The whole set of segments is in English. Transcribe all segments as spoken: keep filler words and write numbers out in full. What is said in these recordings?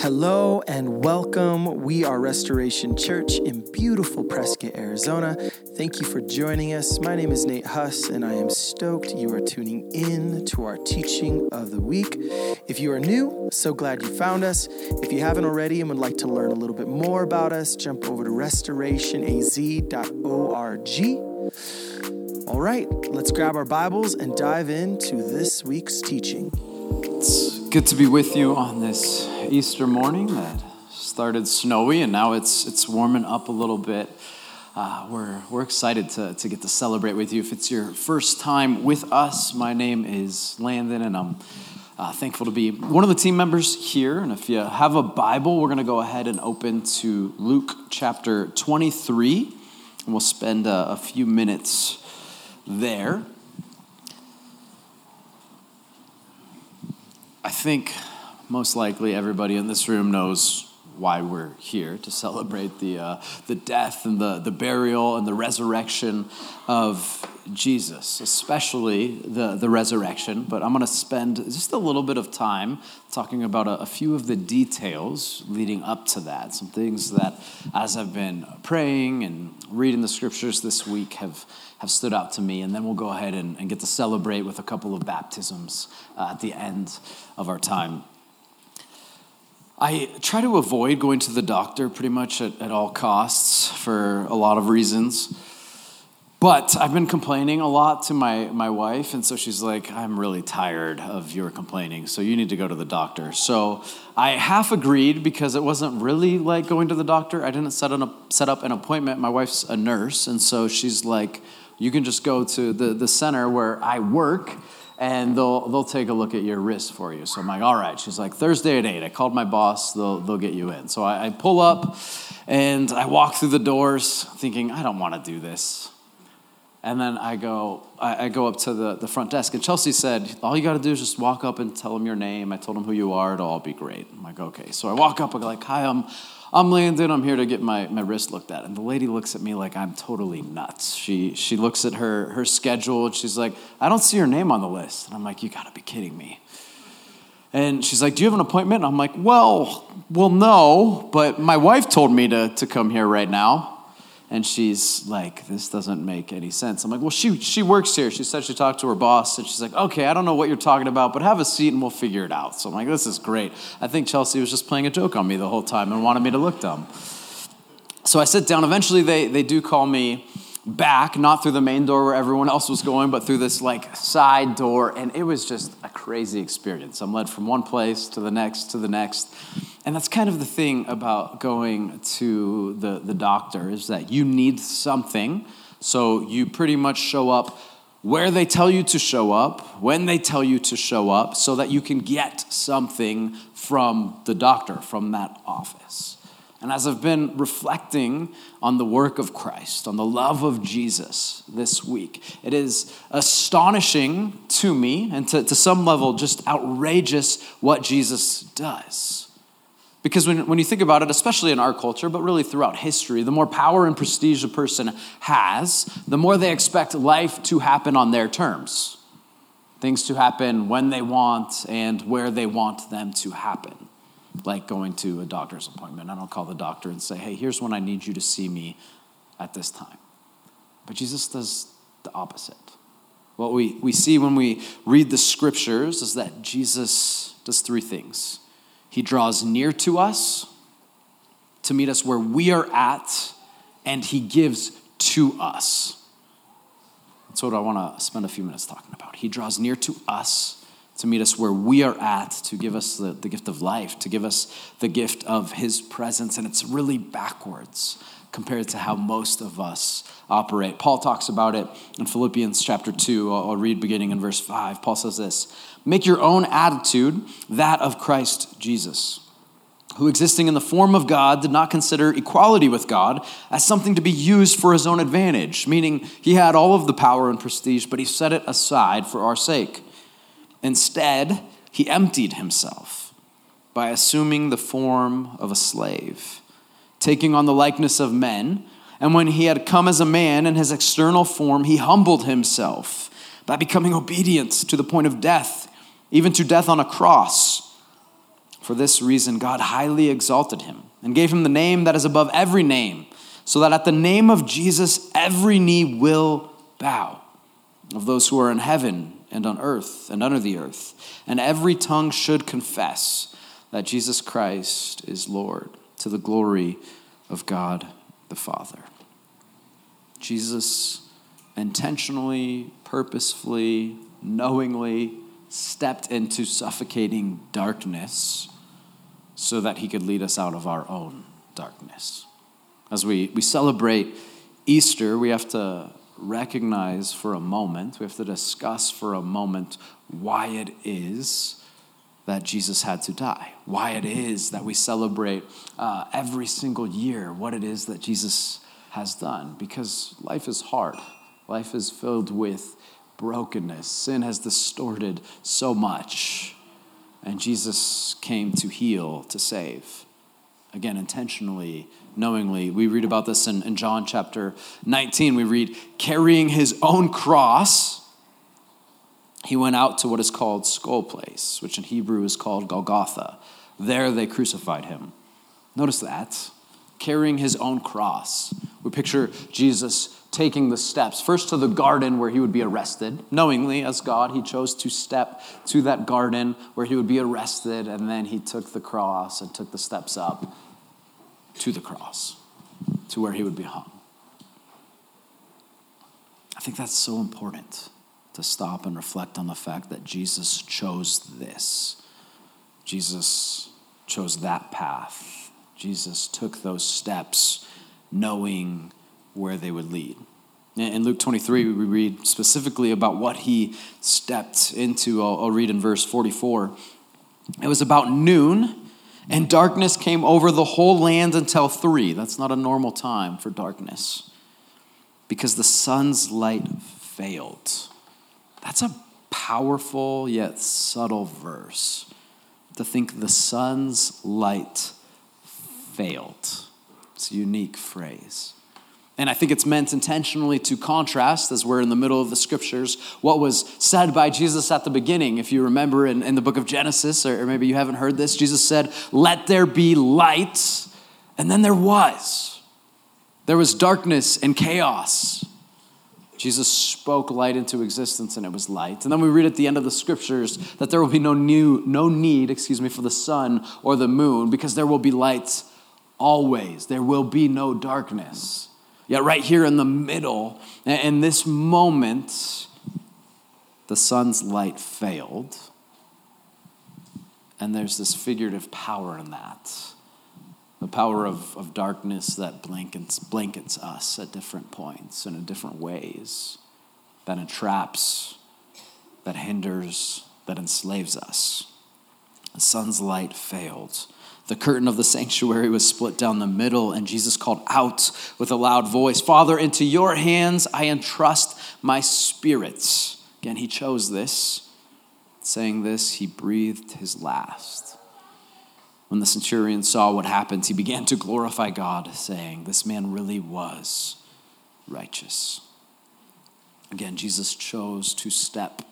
Hello and welcome. We are Restoration Church in beautiful Prescott, Arizona. Thank you for joining us. My name is Nate Huss, and I am stoked you are tuning in to our teaching of the week. If you are new, so glad you found us. If you haven't already and would like to learn a little bit more about us, jump over to restoration a z dot org. All right, let's grab our Bibles and dive into this week's teaching. It's good to be with you on this Easter morning that started snowy and now it's it's warming up a little bit. Uh, we're we're excited to to get to celebrate with you. If it's your first time with us, my name is Landon and I'm uh, thankful to be one of the team members here. And if you have a Bible, we're going to go ahead and open to Luke chapter twenty-three, and we'll spend a, a few minutes there. I think most likely everybody in this room knows why we're here, to celebrate the uh, the death and the, the burial and the resurrection of Jesus, especially the, the resurrection. But I'm going to spend just a little bit of time talking about a, a few of the details leading up to that, some things that as I've been praying and reading the scriptures this week have have stood out to me, and then we'll go ahead and, and get to celebrate with a couple of baptisms uh, at the end of our time. I try to avoid going to the doctor pretty much at, at all costs for a lot of reasons, but I've been complaining a lot to my, my wife, and so she's like, I'm really tired of your complaining, so you need to go to the doctor. So I half agreed because it wasn't really like going to the doctor. I didn't set, an, set up an appointment. My wife's a nurse, and so she's like, you can just go to the, the center where I work, and they'll they'll take a look at your wrist for you. So I'm like, all right. She's like, Thursday at eight. I called my boss. They'll they'll get you in. So I, I pull up, and I walk through the doors thinking, I don't want to do this. And then I go I, I go up to the, the front desk, and Chelsea said, all you got to do is just walk up and tell them your name. I told them who you are. It'll all be great. I'm like, okay. So I walk up. I'm like, hi, I'm I'm Landon. I'm here to get my, my wrist looked at. And the lady looks at me like I'm totally nuts. She she looks at her, her schedule, and she's like, I don't see your name on the list. And I'm like, you got to be kidding me. And she's like, do you have an appointment? And I'm like, well, well, no, but my wife told me to, to come here right now. And she's like, this doesn't make any sense. I'm like, well, she she works here. She said she talked to her boss, and she's like, okay, I don't know what you're talking about, but have a seat and we'll figure it out. So I'm like, this is great. I think Chelsea was just playing a joke on me the whole time and wanted me to look dumb. So I sit down. Eventually, they they do call me back, not through the main door where everyone else was going, but through this like side door. And it was just a crazy experience. I'm led from one place to the next to the next. And that's kind of the thing about going to the, the doctor, is that you need something. So you pretty much show up where they tell you to show up, when they tell you to show up, so that you can get something from the doctor, from that office. And as I've been reflecting on the work of Christ, on the love of Jesus this week, it is astonishing to me, and to, to some level just outrageous, what Jesus does. Because when, when you think about it, especially in our culture, but really throughout history, the more power and prestige a person has, the more they expect life to happen on their terms. Things to happen when they want and where they want them to happen. Like going to a doctor's appointment. I don't call the doctor and say, hey, here's when I need you to see me at this time. But Jesus does the opposite. What we, we see when we read the scriptures is that Jesus does three things. He draws near to us to meet us where we are at, and he gives to us. That's what I want to spend a few minutes talking about. He draws near to us to meet us where we are at, to give us the, the gift of life, to give us the gift of his presence. And it's really backwards compared to how most of us operate. Paul talks about it in Philippians chapter two. I'll read beginning in verse five. Paul says this, make your own attitude that of Christ Jesus, who existing in the form of God did not consider equality with God as something to be used for his own advantage, meaning he had all of the power and prestige, but he set it aside for our sake. Instead, he emptied himself by assuming the form of a slave, taking on the likeness of men. And when he had come as a man in his external form, he humbled himself by becoming obedient to the point of death, even to death on a cross. For this reason, God highly exalted him and gave him the name that is above every name, so that at the name of Jesus, every knee will bow, of those who are in heaven and on earth and under the earth, and every tongue should confess that Jesus Christ is Lord, to the glory of God the Father. Jesus intentionally, purposefully, knowingly stepped into suffocating darkness so that he could lead us out of our own darkness. As we, we celebrate Easter, we have to recognize for a moment, we have to discuss for a moment why it is that Jesus had to die, why it is that we celebrate uh, every single year what it is that Jesus has done. Because life is hard. Life is filled with brokenness. Sin has distorted so much. And Jesus came to heal, to save. Again, intentionally, knowingly. We read about this in, in John chapter nineteen. We read, carrying his own cross, he went out to what is called Skull Place, which in Hebrew is called Golgotha. There they crucified him. Notice that. Carrying his own cross. We picture Jesus taking the steps, first to the garden where he would be arrested. Knowingly, as God, he chose to step to that garden where he would be arrested, and then he took the cross and took the steps up to the cross, to where he would be hung. I think that's so important to stop and reflect on the fact that Jesus chose this. Jesus chose that path. Jesus took those steps knowing where they would lead. In Luke twenty-three, we read specifically about what he stepped into. I'll, I'll read in verse forty-four. It was about noon, and darkness came over the whole land until three. That's not a normal time for darkness, because the sun's light failed. That's a powerful yet subtle verse, to think the sun's light failed. It's a unique phrase. And I think it's meant intentionally to contrast, as we're in the middle of the scriptures, what was said by Jesus at the beginning. If you remember in, in the book of Genesis, or, or maybe you haven't heard this, Jesus said, "Let there be light," and then there was. There was darkness and chaos. Jesus spoke light into existence, and it was light. And then we read at the end of the scriptures that there will be no new, no need, excuse me, for the sun or the moon, because there will be light always. There will be no darkness. Yet right here in the middle, in this moment, the sun's light failed. And there's this figurative power in that. The power of, of darkness that blankets, blankets us at different points and in different ways. That entraps, that hinders, that enslaves us. The sun's light failed. The curtain of the sanctuary was split down the middle, and Jesus called out with a loud voice, "Father, into your hands I entrust my spirit." Again, he chose this. Saying this, he breathed his last. When the centurion saw what happened, he began to glorify God, saying, "This man really was righteous." Again, Jesus chose to step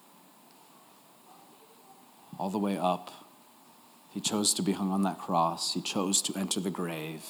all the way up. He chose to be hung on that cross. He chose to enter the grave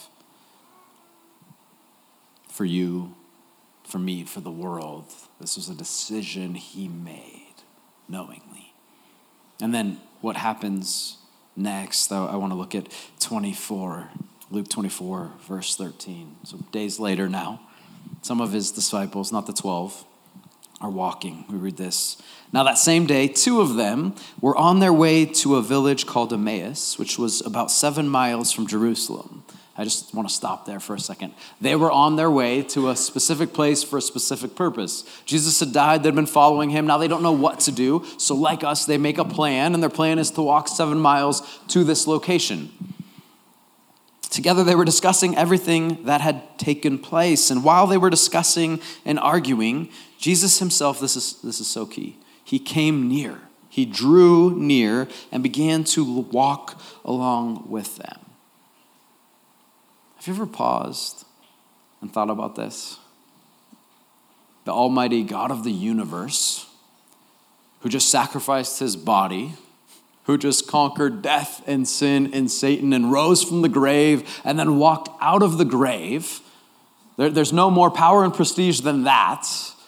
for you, for me, for the world. This was a decision he made knowingly. And then what happens next? I, I want to look at twenty-four, Luke twenty-four, verse thirteen. So days later now, some of his disciples, not the twelve, are walking. We read this. Now that same day, two of them were on their way to a village called Emmaus, which was about seven miles from Jerusalem. I just want to stop there for a second. They were on their way to a specific place for a specific purpose. Jesus had died. They'd been following him. Now they don't know what to do. So like us, they make a plan, and their plan is to walk seven miles to this location. Together they were discussing everything that had taken place. And while they were discussing and arguing, Jesus himself, this is this is so key, he came near. He drew near and began to walk along with them. Have you ever paused and thought about this? The almighty God of the universe, who just sacrificed his body, who just conquered death and sin and Satan and rose from the grave and then walked out of the grave. There, there's no more power and prestige than that.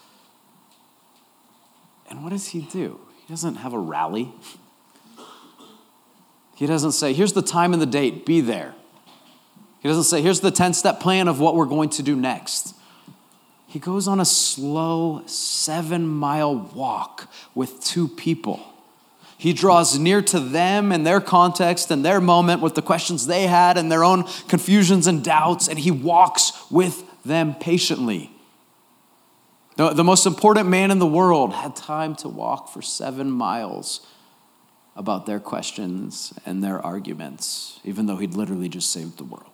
And what does he do? He doesn't have a rally. He doesn't say, here's the time and the date, be there. He doesn't say, here's the ten-step plan of what we're going to do next. He goes on a slow seven-mile walk with two people. He draws near to them and their context and their moment with the questions they had and their own confusions and doubts, and he walks with them patiently. The, the most important man in the world had time to walk for seven miles about their questions and their arguments, even though he'd literally just saved the world.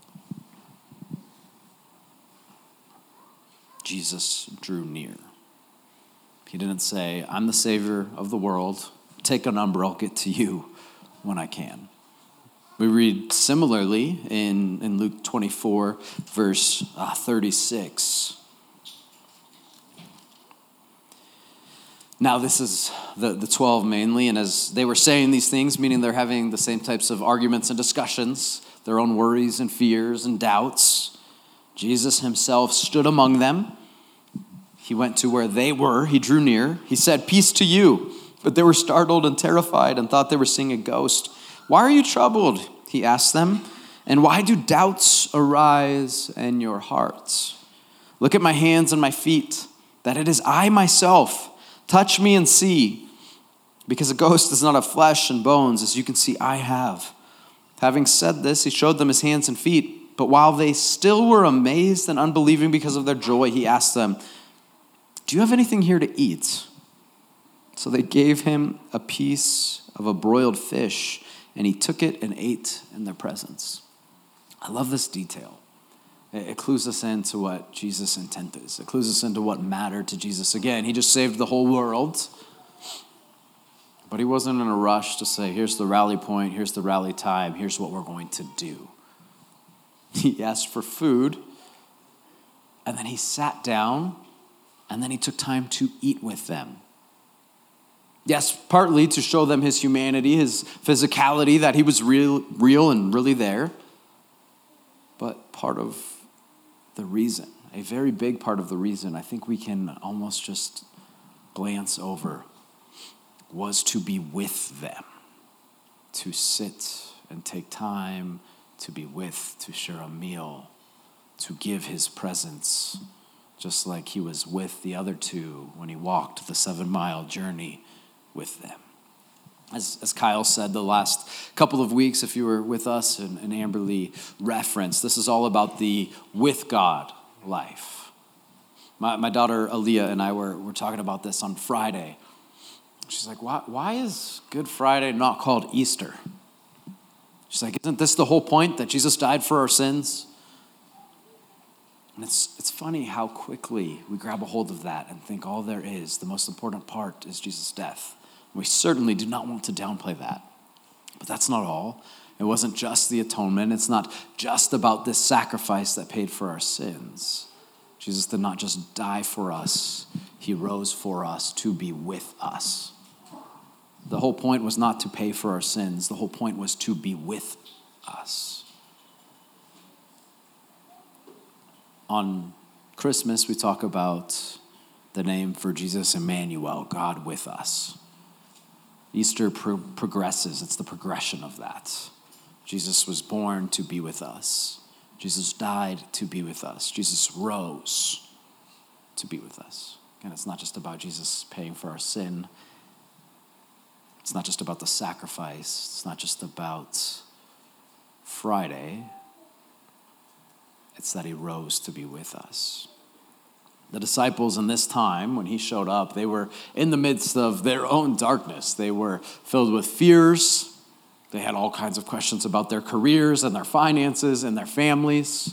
Jesus drew near. He didn't say, I'm the Savior of the world. Take a number, I'll get to you when I can. We read similarly in, in Luke twenty-four, verse uh, thirty-six. Now this is the, the twelve mainly, and as they were saying these things, meaning they're having the same types of arguments and discussions, their own worries and fears and doubts, Jesus himself stood among them. He went to where they were. He drew near. He said, peace to you. But they were startled and terrified and thought they were seeing a ghost. Why are you troubled? He asked them. And why do doubts arise in your hearts? Look at my hands and my feet, that it is I myself. Touch me and see, because a ghost does not have flesh and bones, as you can see I have. Having said this, he showed them his hands and feet. But while they still were amazed and unbelieving because of their joy, he asked them, do you have anything here to eat? So they gave him a piece of a broiled fish, and he took it and ate in their presence. I love this detail. It clues us into what Jesus' intent is. It clues us into what mattered to Jesus. Again, he just saved the whole world. But he wasn't in a rush to say, here's the rally point, here's the rally time, here's what we're going to do. He asked for food, and then he sat down, and then he took time to eat with them. Yes, partly to show them his humanity, his physicality, that he was real, real and really there. But part of the reason, a very big part of the reason, I think we can almost just glance over, was to be with them, to sit and take time to be with, to share a meal, to give his presence, just like he was with the other two when he walked the seven-mile journey with them. As, as Kyle said the last couple of weeks, if you were with us, and, and Amberly referenced, this is all about the with God life. My, my daughter Aaliyah and I were, were talking about this on Friday. She's like, why, why is Good Friday not called Easter? She's like, isn't this the whole point, that Jesus died for our sins? And it's it's funny how quickly we grab a hold of that and think all there is, the most important part is Jesus' death. We certainly do not want to downplay that. But that's not all. It wasn't just the atonement. It's not just about this sacrifice that paid for our sins. Jesus did not just die for us. He rose for us to be with us. The whole point was not to pay for our sins. The whole point was to be with us. On Christmas, we talk about the name for Jesus, Emmanuel, God with us. Easter pro- progresses. It's the progression of that. Jesus was born to be with us. Jesus died to be with us. Jesus rose to be with us. And it's not just about Jesus paying for our sin. It's not just about the sacrifice. It's not just about Friday. It's that he rose to be with us. The disciples in this time, when he showed up, they were in the midst of their own darkness. They were filled with fears. They had all kinds of questions about their careers and their finances and their families.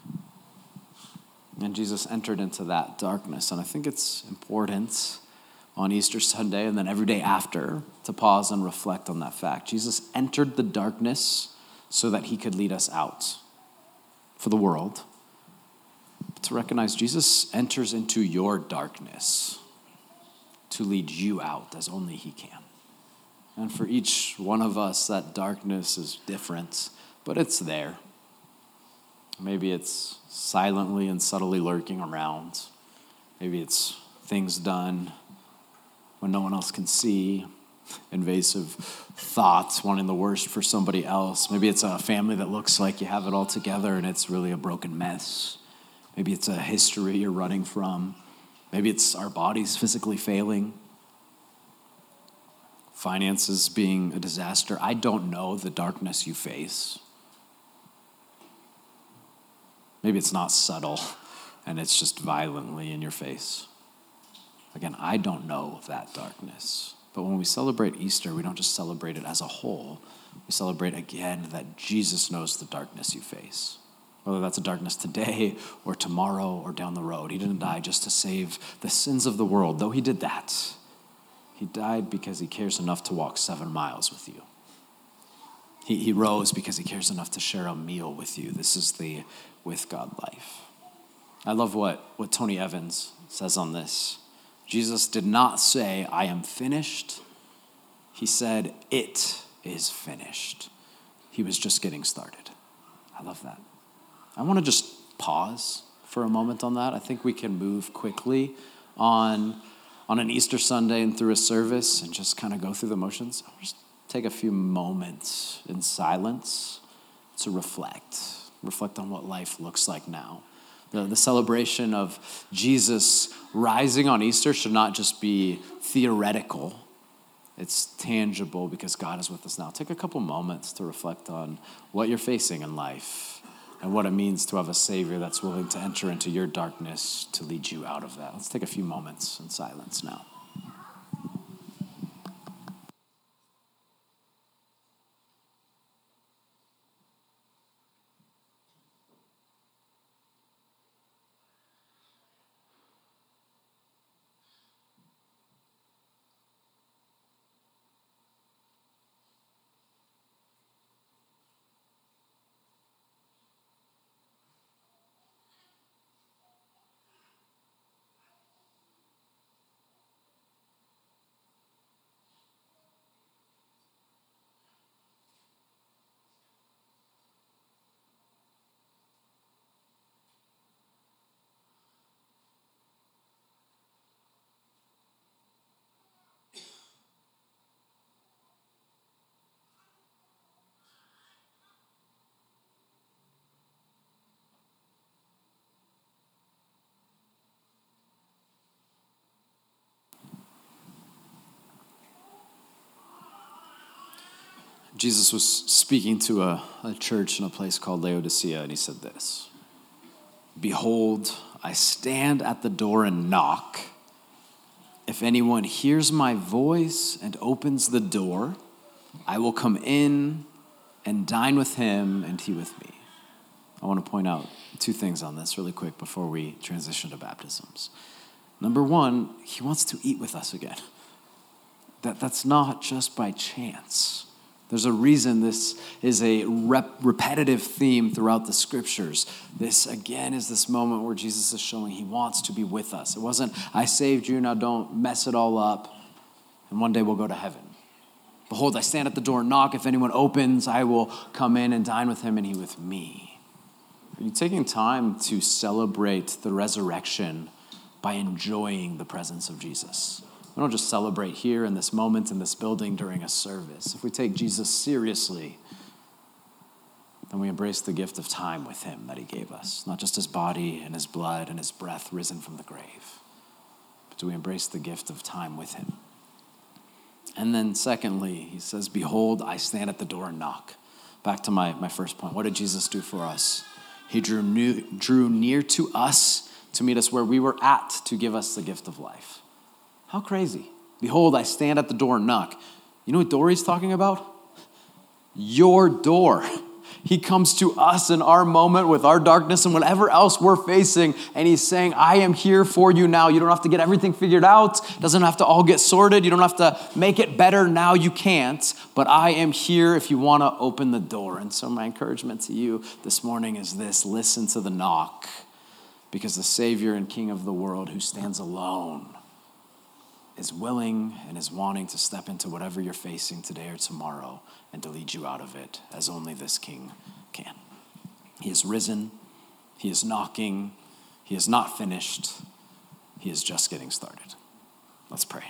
And Jesus entered into that darkness. And I think it's important on Easter Sunday and then every day after to pause and reflect on that fact. Jesus entered the darkness so that he could lead us out for the world. To recognize Jesus enters into your darkness to lead you out as only he can. And for each one of us, that darkness is different, but it's there. Maybe it's silently and subtly lurking around. Maybe it's things done when no one else can see, invasive thoughts, wanting the worst for somebody else. Maybe it's a family that looks like you have it all together and it's really a broken mess. Maybe it's a history you're running from. Maybe it's our bodies physically failing. Finances being a disaster. I don't know the darkness you face. Maybe it's not subtle and it's just violently in your face. Again, I don't know that darkness. But when we celebrate Easter, we don't just celebrate it as a whole. We celebrate again that Jesus knows the darkness you face. Whether that's a darkness today or tomorrow or down the road. He didn't die just to save the sins of the world, though he did that. He died because he cares enough to walk seven miles with you. He, he rose because he cares enough to share a meal with you. This is the with God life. I love what, what Tony Evans says on this. Jesus did not say, I am finished. He said, it is finished. He was just getting started. I love that. I want to just pause for a moment on that. I think we can move quickly on, on an Easter Sunday and through a service and just kind of go through the motions. I'll just take a few moments in silence to reflect. Reflect on what life looks like now. The, the celebration of Jesus rising on Easter should not just be theoretical. It's tangible because God is with us now. Take a couple moments to reflect on what you're facing in life and what it means to have a Savior that's willing to enter into your darkness to lead you out of that. Let's take a few moments in silence now. Jesus was speaking to a, a church in a place called Laodicea, and he said this, behold, I stand at the door and knock. If anyone hears my voice and opens the door, I will come in and dine with him and he with me. I want to point out two things on this really quick before we transition to baptisms. Number one, he wants to eat with us again. That, that's not just by chance. There's a reason this is a rep- repetitive theme throughout the scriptures. This, again, is this moment where Jesus is showing he wants to be with us. It wasn't, I saved you, now don't mess it all up, and one day we'll go to heaven. Behold, I stand at the door and knock. If anyone opens, I will come in and dine with him and he with me. Are you taking time to celebrate the resurrection by enjoying the presence of Jesus? We don't just celebrate here in this moment in this building during a service. If we take Jesus seriously, then we embrace the gift of time with him that he gave us. Not just his body and his blood and his breath risen from the grave, but do we embrace the gift of time with him? And then secondly, he says, behold, I stand at the door and knock. Back to my, my first point. What did Jesus do for us? He drew, new, drew near to us to meet us where we were at to give us the gift of life. How crazy. Behold, I stand at the door and knock. You know what door he's talking about? Your door. He comes to us in our moment with our darkness and whatever else we're facing, and he's saying, I am here for you now. You don't have to get everything figured out. It doesn't have to all get sorted. You don't have to make it better now. You can't. But I am here if you want to open the door. And so my encouragement to you this morning is this. Listen to the knock, because the Savior and King of the world who stands alone is willing and is wanting to step into whatever you're facing today or tomorrow and to lead you out of it as only this King can. He is risen. He is knocking. He is not finished. He is just getting started. Let's pray.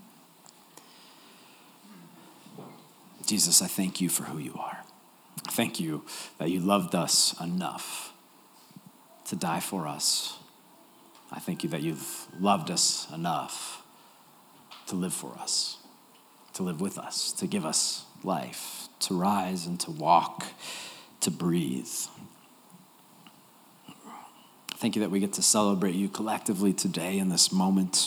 Jesus, I thank you for who you are. Thank you that you loved us enough to die for us. I thank you that you've loved us enough to live for us, to live with us, to give us life, to rise and to walk, to breathe. Thank you that we get to celebrate you collectively today in this moment.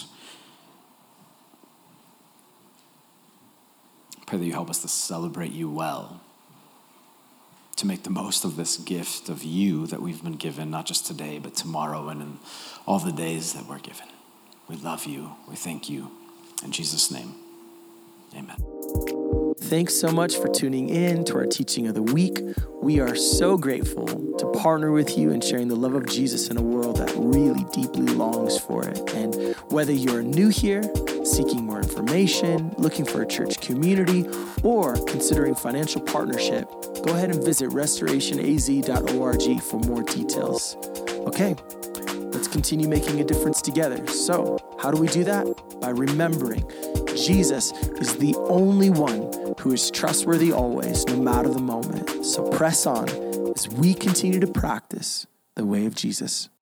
Pray that you help us to celebrate you well, to make the most of this gift of you that we've been given, not just today, but tomorrow and in all the days that we're given. We love you. We thank you. In Jesus' name, amen. Thanks so much for tuning in to our teaching of the week. We are so grateful to partner with you in sharing the love of Jesus in a world that really deeply longs for it. And whether you're new here, seeking more information, looking for a church community, or considering financial partnership, go ahead and visit restoration a z dot org for more details. Okay, let's continue making a difference together. So, how do we do that? By remembering Jesus is the only one who is trustworthy always, no matter the moment. So press on as we continue to practice the way of Jesus.